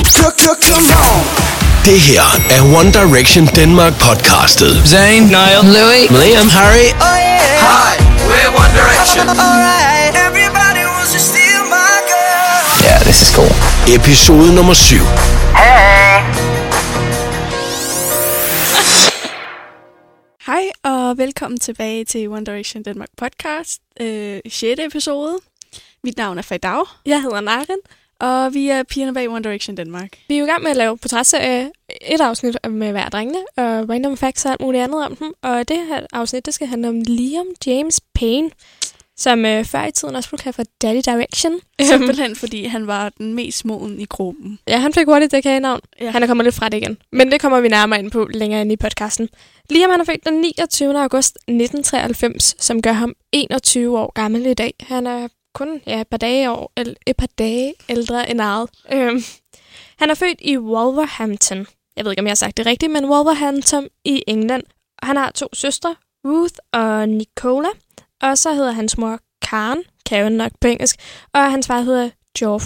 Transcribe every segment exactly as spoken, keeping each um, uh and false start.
Det her er One Direction Denmark podcastet. Zayn, Niall, Louis, Liam, Harry. oh yeah. Hi, we're One Direction. Alright, everybody wants to steal my girl. Yeah, this is cool. Episode nummer syv. Hej og velkommen tilbage til One Direction Denmark podcast, øh, sjette episode. Mit navn er Feidav. Jeg hedder Naren. Og vi er pigerne bag One Direction Denmark. Vi er jo i gang med at lave portrætserie, et afsnit med hver drengene, og random facts og alt muligt andet om dem. Og det her afsnit, det skal handle om Liam James Payne, som øh, før i tiden også blev kaldt for Daddy Direction. Simpelthen fordi han var den mest moden i gruppen. Ja, han fik hurtigt det kage-navn. Ja. Han er kommet lidt fra det igen. Men det kommer vi nærmere ind på længere ind i podcasten. Liam han er født den niogtyvende august nitten treoghalvfems, som gør ham enogtyve år gammel i dag. Han er kun ja, et par dage, år, et par dage ældre end eget. Øhm. Han er født i Wolverhampton. Jeg ved ikke, om jeg har sagt det rigtigt, men Wolverhampton i England. Han har to søstre, Ruth og Nicola. Og så hedder hans mor Karen, Karen nok på engelsk, og hans far hedder Geoff.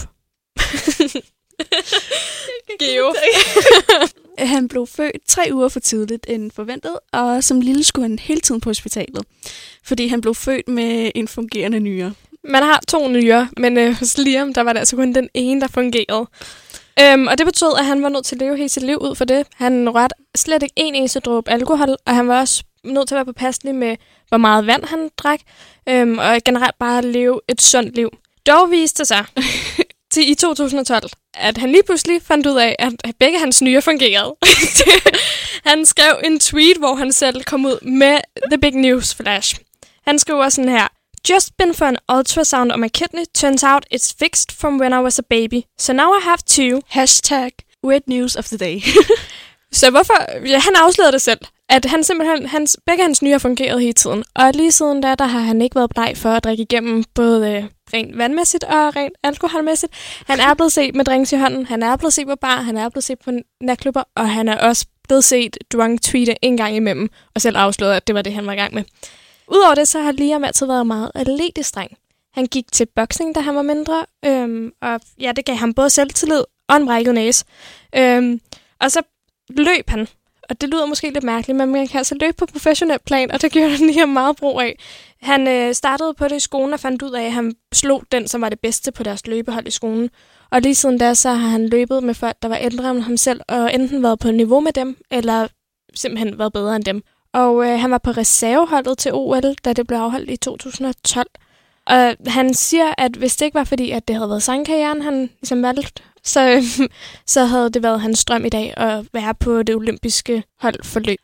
Geoff. Han blev født tre uger for tidligt end forventet, og som lille skulle han hele tiden på hospitalet, fordi han blev født med en fungerende nyre. Man har to nyrer, men øh, hos Liam, der var det altså kun den ene, der fungerede. Øhm, og det betød, at han var nødt til at leve hele sit liv ud for det. Han rørte slet ikke en eneste dråbe alkohol, og han var også nødt til at være påpasselig med, hvor meget vand han drak, øhm, og generelt bare leve et sundt liv. Dog viste det sig til i to tusind og tolv, at han lige pludselig fandt ud af, at begge hans nyrer fungerede. Han skrev en tweet, hvor han selv kom ud med The Big News Flash. Han skriver sådan her: Just been for an ultrasound on my kidney. Turns out it's fixed from when I was a baby. So now I have two. Hashtag weird news of the day. Så hvorfor? Ja, han afslørede det selv, at han simpelthen, hans, begge hans nyrer fungerede hele tiden. Og lige siden da, der har han ikke været bleg for at drikke igennem både øh, rent vandmæssigt og rent alkoholmæssigt. Han er blevet set med drinks i hånden, han er blevet set på bar, han er blevet set på natklubber, og han er også blevet set drunk tweete en gang imellem, og selv afsløret, at det var det, han var i gang med. Udover det, så har Liam altid været meget atletisk dreng. Han gik til boksning, da han var mindre, øhm, og ja, det gav ham både selvtillid og en brækket næse. Øhm, og så løb han, og det lyder måske lidt mærkeligt, men man kan altså løbe på professionelt plan, og det gjorde han Liam meget brug af. Han øh, startede på det i skolen og fandt ud af, at han slog den, som var det bedste på deres løbehold i skolen. Og lige siden da, så har han løbet med folk, der var ældre end ham selv, og enten været på niveau med dem, eller simpelthen været bedre end dem. Og øh, han var på reserveholdet til O L, da det blev afholdt i to tusind og tolv. Og han siger, at hvis det ikke var fordi, at det havde været sangkarrieren, han ligesom valgte, så, øh, så havde det været hans drøm i dag at være på det olympiske hold for løb.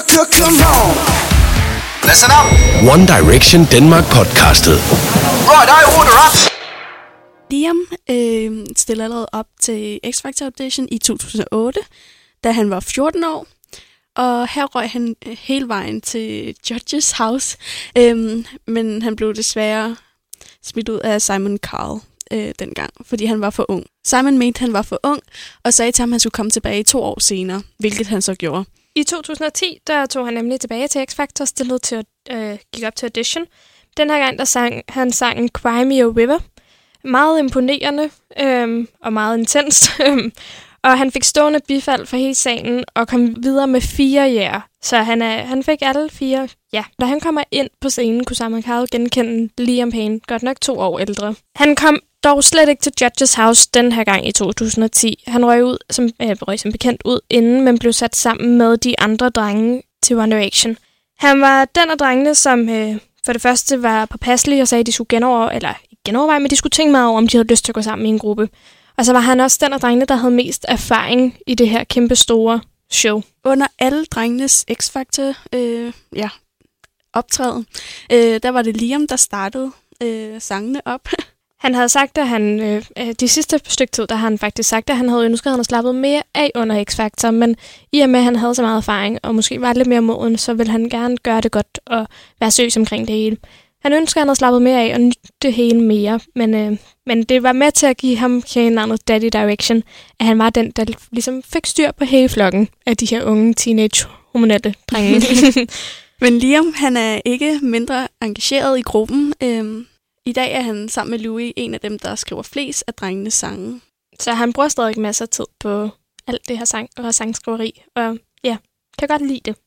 Listen up. One Direction Denmark podcastet. Right, I order up. Liam øh, stillede allerede op til X-Factor Audition i to tusind og otte, da han var fjorten år. Og her røg han hele vejen til Judges House, øhm, men han blev desværre smidt ud af Simon Cowell øh, dengang, fordi han var for ung. Simon mente, han var for ung, og sagde til ham, at han skulle komme tilbage to år senere, hvilket han så gjorde. I to tusind og ti, der tog han nemlig tilbage til X-Factor, stillede til, øh, gik op til audition. Den her gang, der sang han sangen Cry Me a River. Meget imponerende øh, og meget intenst. Og han fik stående bifald for hele salen og kom videre med fire jæger. Så han, er, han fik alle fire ja. Da han kommer ind på scenen, kunne Simon Cowell genkende Liam Payne, godt nok to år ældre. Han kom dog slet ikke til Judges House den her gang i to tusind og ti. Han røg, ud, som, øh, røg som bekendt ud inden, men blev sat sammen med de andre drenge til One Direction. Han var den af drengene, som øh, for det første var påpasselige og sagde, at de skulle genoverveje, eller genoverveje, men de skulle tænke meget over, om de havde lyst til at gå sammen i en gruppe. Og så var han også den af drengene, der havde mest erfaring i det her kæmpe store show. Under alle drengenes X-Factor øh, ja, optræden, øh, der var det Liam, der startede øh, sangene op. Han havde sagt, at han, øh, de sidste stykke tid, der har han faktisk sagt, at han havde ønsket, at han havde slappet mere af under X-Factor, men i og med, at han havde så meget erfaring, og måske var lidt mere moden, så ville han gerne gøre det godt og være seriøs omkring det hele. Han ønsker, at han havde slappet mere af og nytte det hele mere, men, øh, men det var med til at give ham navnet Daddy Direction, at han var den, der ligesom fik styr på hele flokken af de her unge teenage-hormonelle drenge. Men Liam, han er ikke mindre engageret i gruppen. Øhm, I dag er han sammen med Louis en af dem, der skriver flest af drengenes sange. Så han bruger stadig masser af tid på alt det her sang og sangskriveri. Og ja, kan godt lide det.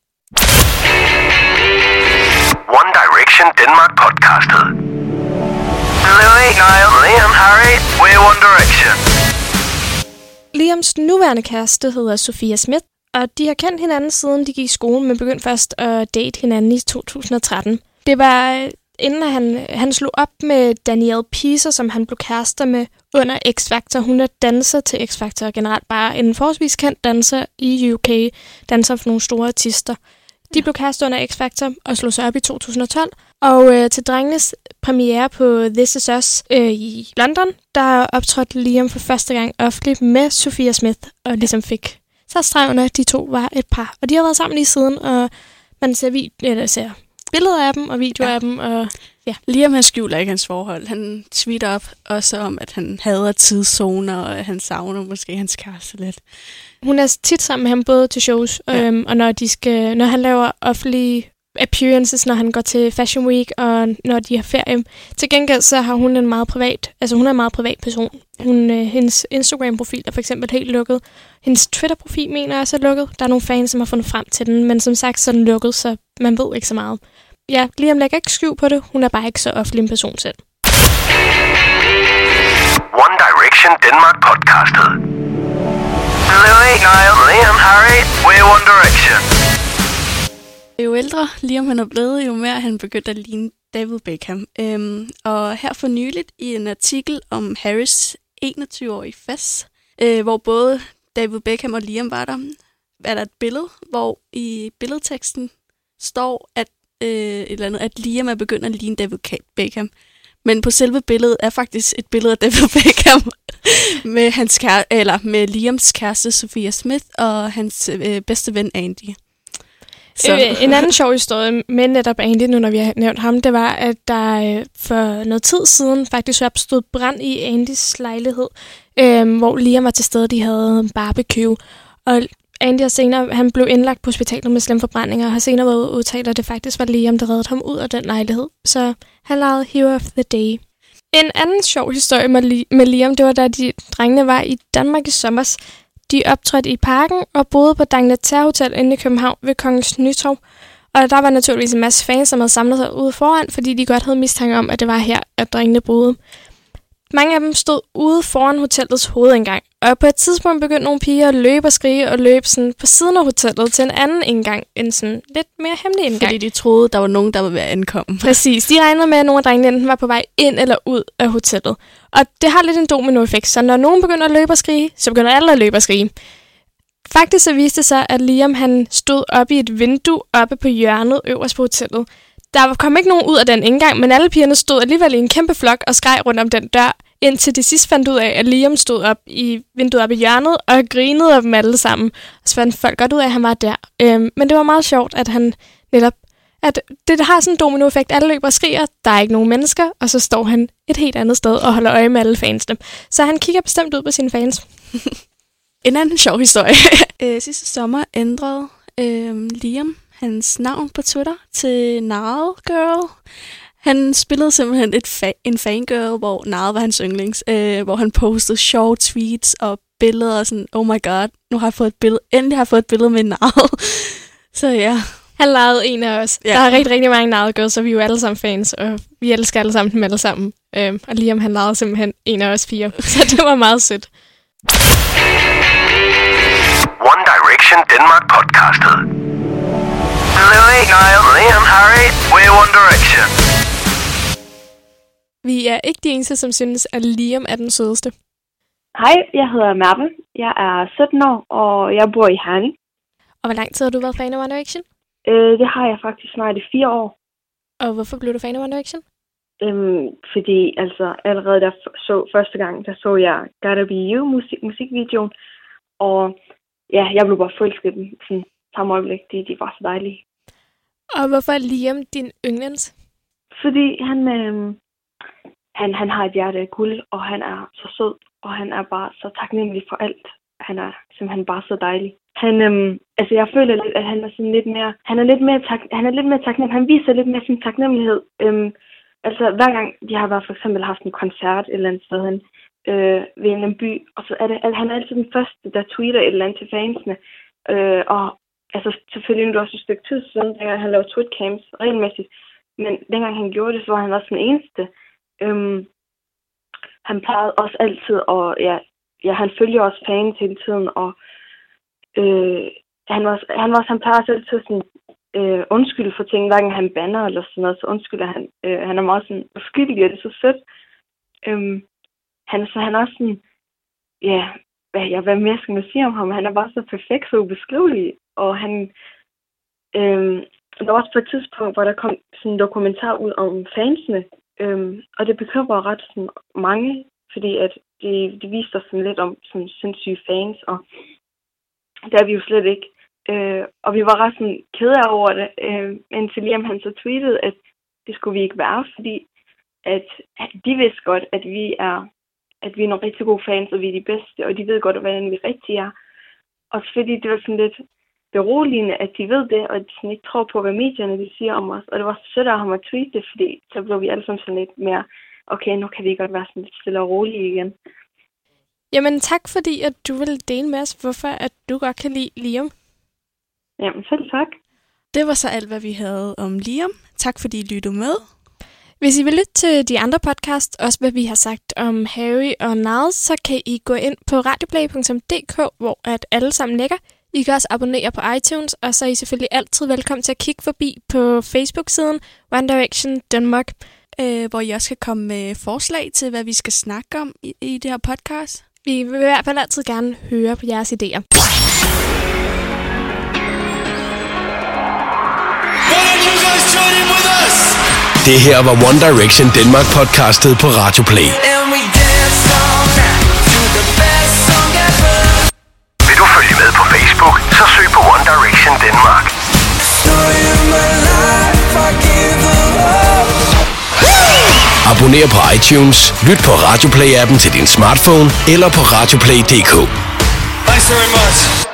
One Direction Denmark podcastet. Louis, Niall, Liam, Harry, we're One Direction. Liams nuværende kæreste hedder Sofia Smith, og de har kendt hinanden siden de gik i skole, men begyndte først at date hinanden i to tusind og tretten. Det var inden han, han slog op med Danielle Pieser, som han blev kærester med under X-Factor. Hun er danser til X-Factor, generelt bare en forholdsvis kendt danser i U K, danser for nogle store artister. De blev kærester under X-Factor og slog sig op i to tusind og tolv. Og øh, til drengenes premiere på This Is Us øh, i London, der optrådte Liam for første gang offentligt med Sofia Smith, og ligesom fik så streg under, at de to var et par. Og de har været sammen lige siden, og man ser, vid- eller ser billeder af dem og videoer ja. af dem. Og, ja. Liam, han skjuler ikke hans forhold. Han tweeter op også om, at han hader tidszoner, og at han savner måske hans kæreste lidt. Hun er tit sammen med ham både til shows, ja. øhm, og når, de skal, når han laver offentlige appearances, når han går til Fashion Week, og når de har ferie. Til gengæld så har hun en meget privat, altså hun er en meget privat person. Hun, øh, hendes Instagram-profil er for eksempel helt lukket. Hendes Twitter-profil mener jeg også er lukket. Der er nogle fans, som har fundet frem til den, men som sagt så er den lukket, så man ved ikke så meget. Ja, Liam lægger ikke skjul på det. Hun er bare ikke så offentlig en person selv. One Direction Denmark podcastet. Louis, Niall, Liam, Harry, we're One Direction. Jo ældre Liam han er blevet, jo mere han begyndte at ligne David Beckham. Øhm, og her for nyligt i en artikel om Harrys enogtyve-årige fest, øh, hvor både David Beckham og Liam var der, er der et billede, hvor i billedteksten står, at, øh, et eller andet, at Liam er begyndt at ligne David Beckham. Men på selve billedet er faktisk et billede af David Beckham med, hans kære, eller med Liams kæreste Sofia Smith og hans øh, bedste ven Andy. Så. Øh, en anden sjov historie med netop Andy, nu når vi har nævnt ham, det var, at der øh, for noget tid siden faktisk opstod brand i Andys lejlighed, øh, hvor Liam var til stede, de havde en barbecue. Og Andy har senere, han blev indlagt på hospitalet med slemforbrændinger, og har senere været udtalt, at det faktisk var Liam, der reddede ham ud af den lejlighed. Så han lavede Hero of the Day. En anden sjov historie med, Li- med Liam, det var, da de drengene var i Danmark i sommers. De optrådte i Parken og boede på D'Angleterre Hotel inde i København ved Kongens Nytorv. Og der var naturligvis en masse fans, som havde samlet sig ude foran, fordi de godt havde mistanke om, at det var her, at drengene boede. Mange af dem stod ude foran hotellets hovedindgang, og på et tidspunkt begyndte nogle piger at løbe og skrige og løbe sådan på siden af hotellet til en anden indgang, en sådan lidt mere hemmelig indgang. Fordi de troede, der var nogen, der var ved at ankomme. Præcis. De regnede med, at nogle af drengene enten var på vej ind eller ud af hotellet. Og det har lidt en dominoeffekt, så når nogen begynder at løbe og skrige, så begynder alle at løbe og skrige. Faktisk så viste det sig, at Liam han stod oppe i et vindue oppe på hjørnet øverst på hotellet. Der kom ikke nogen ud af den indgang, men alle pigerne stod alligevel i en kæmpe flok og skreg rundt om den dør, indtil de sidst fandt ud af, at Liam stod op i vinduet oppe i hjørnet og grinede af dem alle sammen. Og så fandt folk godt ud af, at han var der. Øhm, men det var meget sjovt, at han netop, at det har sådan en dominoeffekt. Alle løber og skriger, der er ikke nogen mennesker, og så står han et helt andet sted og holder øje med alle fansene. Så han kigger bestemt ud på sine fans. En anden sjov historie. øh, sidste sommer ændrede øh, Liam hans navn på Twitter til Niall Girl. Han spillede simpelthen et fa- en fangirl, hvor Niall var hans yndlings, øh, hvor han postede sjove tweets og billeder og sådan, oh my god, nu har jeg fået et billede, endelig har jeg fået et billede med Niall. Så ja. Han legede en af os. Ja. Der er rigtig, rigtig mange Niall Girls, så vi er jo alle sammen fans, og vi elsker alle sammen dem alle sammen. Øhm, og Liam, han legede simpelthen en af os fire, så det var meget sødt. One Direction Denmark podcastet. Louis, Niall, Liam, Harry, we're One Direction. Vi er ikke de eneste, som synes, at Liam er den sødeste. Hej, jeg hedder Merve. Jeg er sytten år, og jeg bor i Herning. Og hvor lang tid har du været fan af One Direction? Øh, det har jeg faktisk snart i fire år. Og hvorfor blev du fan af One Direction? Øhm, fordi altså allerede der så første gang, der så jeg Gotta Be You musik, musikvideoen. Og ja, jeg blev bare forelsket i dem sådan samme øjeblik. De, de var så dejlige. Og hvorfor er Liam din yndlings? Fordi han, øh, han, han har et hjerte af guld, og han er så sød, og han er bare så taknemmelig for alt. Han er simpelthen bare så dejlig. Han, øhm, altså jeg føler lidt, at han er sådan lidt mere, han er lidt mere, tak, han er lidt mere taknemmelig. Han viser lidt mere sin taknemmelighed. Øhm, altså hver gang de har været for eksempel haft en koncert et eller andet sted hen, øh, ved en eller anden by, og så er det, at han er altid den første, der tweeter et eller andet til fansene. Øh, og altså selvfølgelig nu er det også et stykke tid siden, da han lavede tweetcams regelmæssigt, men dengang han gjorde det, så var han også den eneste. Øhm, han plejede også altid, og ja, ja, han følger også fans hele tiden, og øh, han var, han var, han plejer også altid sådan, øh, undskylde for ting, hverken han banner eller sådan noget, så undskylder han. Øh, han er meget sådan uskyldig, og det er så sødt. Øhm, han, så han er også sådan, ja, hvad, ja, hvad mere skal man sige om ham? Han er bare så perfekt, så ubeskrivelig, og han, øhm, der var også på et tidspunkt, hvor der kom sådan en dokumentar ud om fansene, øhm, og det bekymrer ret sådan mange, fordi at de, de viste os sådan lidt om sådan sindssyge fans, og det er vi jo slet ikke. Øh, og vi var ret sådan kede over det, øh, indtil Liam han så tweetede, at det skulle vi ikke være, fordi at, at de vidste godt, at vi er at vi er nogle rigtig gode fans, og vi er de bedste, og de ved godt, hvordan vi rigtig er. Og fordi det var sådan lidt beroligende, at de ved det, og de sådan ikke tror på, hvad medierne de siger om os. Og det var så sødt af ham at tweete det, fordi så blev vi alle sammen sådan lidt mere, okay, nu kan vi godt være sådan lidt stille og rolige igen. Jamen tak, fordi at du ville dele med os, hvorfor at du godt kan lide Liam. Jamen selv tak. Det var så alt, hvad vi havde om Liam. Tak fordi I lyttede med. Hvis I vil lytte til de andre podcast, også hvad vi har sagt om Harry og Niles, så kan I gå ind på radioplay punktum d k, hvor at alle sammen ligger. I kan også abonnere på iTunes, og så er I selvfølgelig altid velkommen til at kigge forbi på Facebook-siden One Direction Denmark, øh, hvor I også kan komme med forslag til, hvad vi skal snakke om i, i det her podcast. Vi vil i hvert fald altid gerne høre på jeres idéer. Det her var One Direction Denmark podcastet på Radioplay. Vil du følge med på Facebook, så søg på One Direction Denmark. Abonner på iTunes, lyt på Radioplay-appen til din smartphone eller på radioplay punktum d k. Thanks very much.